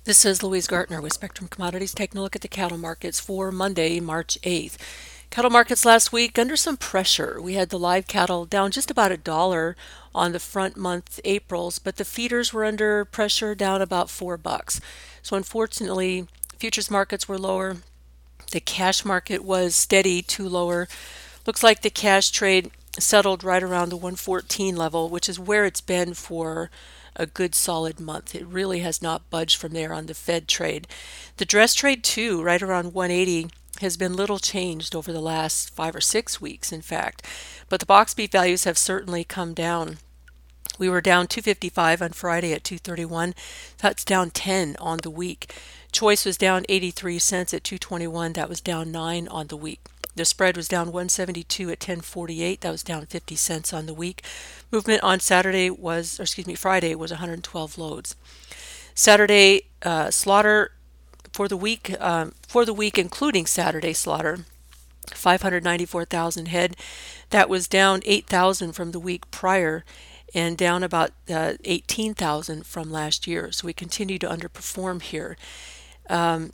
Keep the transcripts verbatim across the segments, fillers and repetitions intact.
This is Louise Gartner with Spectrum Commodities taking a look at the cattle markets for Monday, March eighth. Cattle markets last week under some pressure. We had the live cattle down just about a dollar on the front month April's, but the feeders were under pressure down about four bucks. So unfortunately, futures markets were lower. The cash market was steady to lower. Looks like the cash trade settled right around the one fourteen level, which is where it's been for a good solid month. It really has not budged from there on the Fed trade. The dress trade, too, right around one eighty, has been little changed over the last five or six weeks, in fact. But the box beef values have certainly come down. We were down two fifty-five on Friday at two thirty-one. That's down ten on the week. Choice was down eighty-three cents at two twenty-one. That was down nine on the week. The spread was down one seventy-two at ten forty-eight. That was down fifty cents on the week. Movement on Saturday was, or excuse me, Friday was one hundred twelve loads. Saturday uh, slaughter for the week, um, for the week including Saturday slaughter, five hundred ninety-four thousand head. That was down eight thousand from the week prior and down about uh, eighteen thousand from last year. So we continue to underperform here. Um,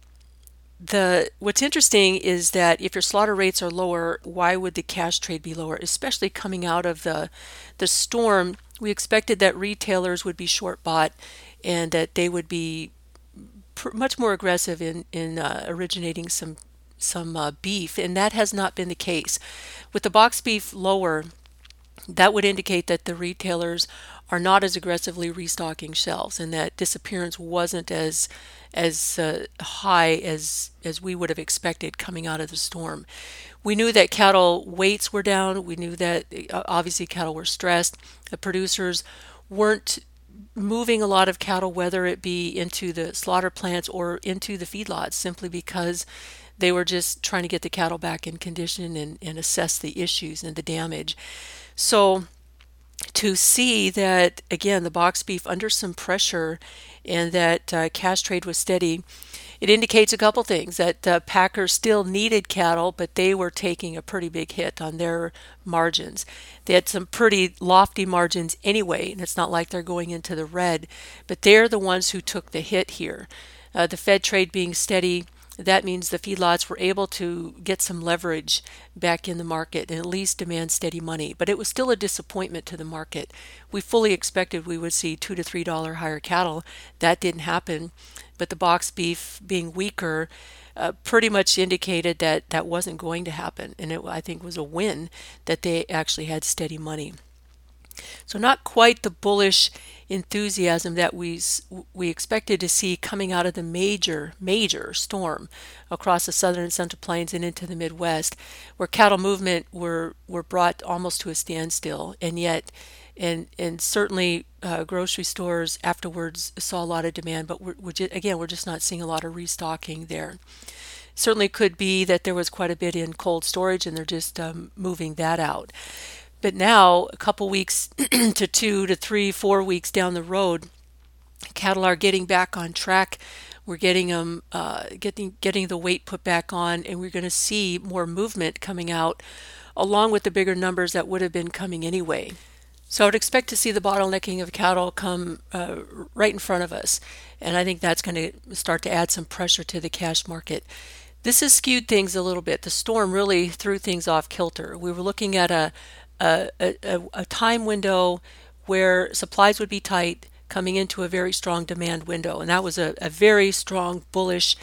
the what's interesting is that if your slaughter rates are lower, why would the cash trade be lower? Especially coming out of the the storm, we expected that retailers would be short bought and that they would be pr- much more aggressive in in uh, originating some some uh, beef, and that has not been the case. With the box beef lower, that would indicate that the retailers are not as aggressively restocking shelves and that disappearance wasn't as as uh, high as as we would have expected coming out of the storm. We knew that cattle weights were down. We knew that uh, obviously cattle were stressed. The producers weren't moving a lot of cattle, whether it be into the slaughter plants or into the feedlots, simply because they were just trying to get the cattle back in condition and, and assess the issues and the damage. So to see that, again, the box beef under some pressure and that uh, cash trade was steady, it indicates a couple things that uh, packers still needed cattle, but they were taking a pretty big hit on their margins. They had some pretty lofty margins anyway, and it's not like they're going into the red, but they're the ones who took the hit here. Uh, the Fed trade being steady, that means the feedlots were able to get some leverage back in the market and at least demand steady money. But it was still a disappointment to the market. We fully expected we would see two to three dollar higher cattle. That didn't happen. But the box beef being weaker uh, pretty much indicated that that wasn't going to happen. And it, I think, was a win that they actually had steady money. So not quite the bullish enthusiasm that we we expected to see coming out of the major major storm across the southern and central plains and into the Midwest, where cattle movement were were brought almost to a standstill, and yet and and certainly uh, grocery stores afterwards saw a lot of demand, but we're, we're just, again we're just not seeing a lot of restocking there. Certainly could be that there was quite a bit in cold storage and they're just um, moving that out. But now, a couple weeks to two to three, four weeks down the road, cattle are getting back on track. We're getting them, uh, getting getting the weight put back on, and we're going to see more movement coming out, along with the bigger numbers that would have been coming anyway. So I would expect to see the bottlenecking of cattle come uh, right in front of us, and I think that's going to start to add some pressure to the cash market. This has skewed things a little bit. The storm really threw things off kilter. We were looking at a a, a, a time window where supplies would be tight coming into a very strong demand window. And that was a, a very strong bullish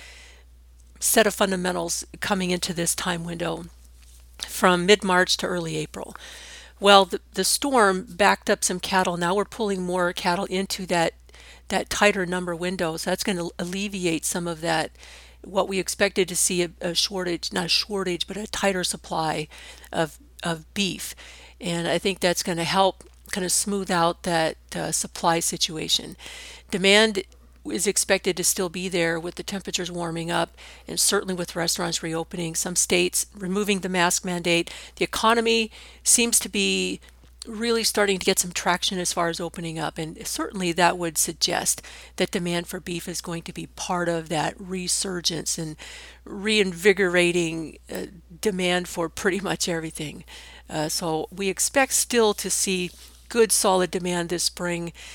set of fundamentals coming into this time window from mid-March to early April. Well, the, the storm backed up some cattle. Now we're pulling more cattle into that that tighter number window. So that's going to alleviate some of that, what we expected to see a, a shortage, not a shortage, but a tighter supply of of beef. And I think that's going to help kind of smooth out that uh, supply situation. Demand is expected to still be there with the temperatures warming up and certainly with restaurants reopening, some states removing the mask mandate. The economy seems to be really starting to get some traction as far as opening up, and certainly that would suggest that demand for beef is going to be part of that resurgence and reinvigorating uh, demand for pretty much everything. Uh, so we expect still to see good solid demand this spring.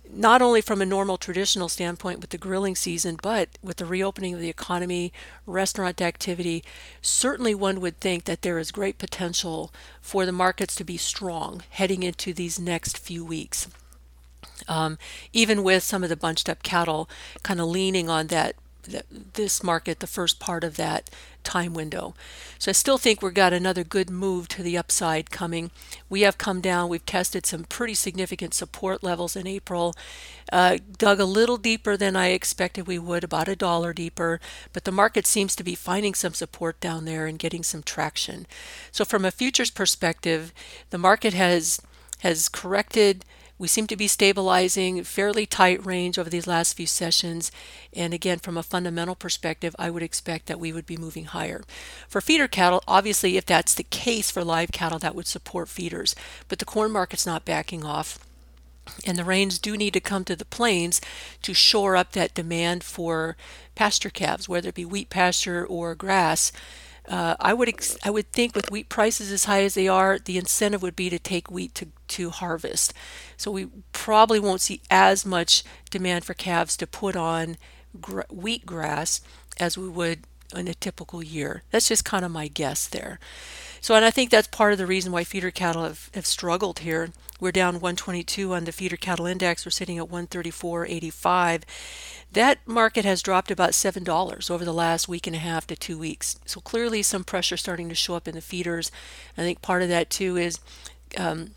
not only from a normal traditional standpoint with the grilling season, but with the reopening of the economy, restaurant activity, certainly one would think that there is great potential for the markets to be strong heading into these next few weeks. Um, even with some of the bunched up cattle kind of leaning on that, that this market, the first part of that time window. So I still think we've got another good move to the upside coming. We have come down. We've tested some pretty significant support levels in April, uh, dug a little deeper than I expected we would, about a dollar deeper, but the market seems to be finding some support down there and getting some traction. So from a futures perspective, the market has has corrected. We seem to be stabilizing fairly tight range over these last few sessions. And again, from a fundamental perspective, I would expect that we would be moving higher. For feeder cattle, obviously, if that's the case for live cattle, that would support feeders. But the corn market's not backing off. And the rains do need to come to the plains to shore up that demand for pasture calves, whether it be wheat pasture or grass. Uh, I would ex- I would think with wheat prices as high as they are, the incentive would be to take wheat to, to harvest. So we probably won't see as much demand for calves to put on gr- wheat grass as we would in a typical year. That's just kind of my guess there. So, and I think that's part of the reason why feeder cattle have, have struggled here. We're down one twenty-two on the feeder cattle index. We're sitting at one thirty-four eighty-five. That market has dropped about seven dollars over the last week and a half to two weeks. So clearly some pressure starting to show up in the feeders. I think part of that too is um,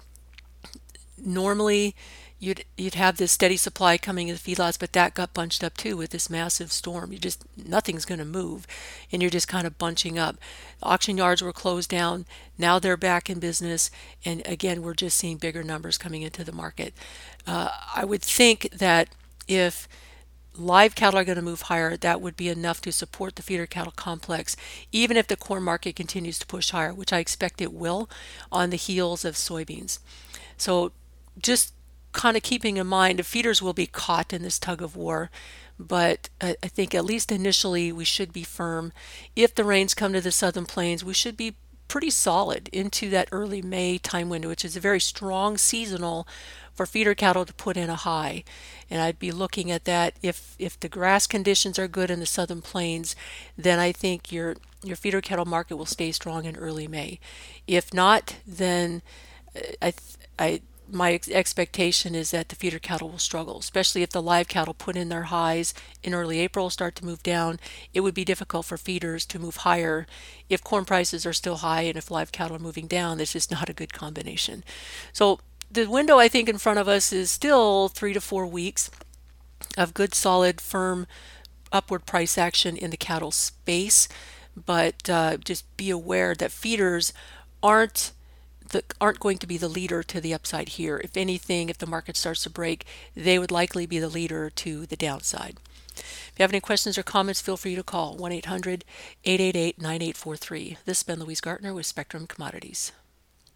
normally you'd you'd have this steady supply coming in the feedlots, but that got bunched up too with this massive storm. You just nothing's going to move, and you're just kind of bunching up. Auction yards were closed down. Now they're back in business, and again, we're just seeing bigger numbers coming into the market. Uh, I would think that if live cattle are going to move higher, that would be enough to support the feeder cattle complex, even if the corn market continues to push higher, which I expect it will on the heels of soybeans. So just kind of keeping in mind, the feeders will be caught in this tug of war, but I, I think at least initially we should be firm. If the rains come to the southern plains, we should be pretty solid into that early May time window, which is a very strong seasonal for feeder cattle to put in a high. And I'd be looking at that if if the grass conditions are good in the southern plains, then I think your your feeder cattle market will stay strong in early May. If not, then uh, I I my ex- expectation is that the feeder cattle will struggle, especially if the live cattle put in their highs in early April, start to move down. It would be difficult for feeders to move higher if corn prices are still high and if live cattle are moving down. That's just not a good combination. So the window I think in front of us is still three to four weeks of good, solid, firm upward price action in the cattle space. But uh, just be aware that feeders aren't the, aren't going to be the leader to the upside here. If anything, if the market starts to break, they would likely be the leader to the downside. If you have any questions or comments, feel free to call one eight hundred eight eight eight nine eight four three. This has been Louise Gartner with Spectrum Commodities.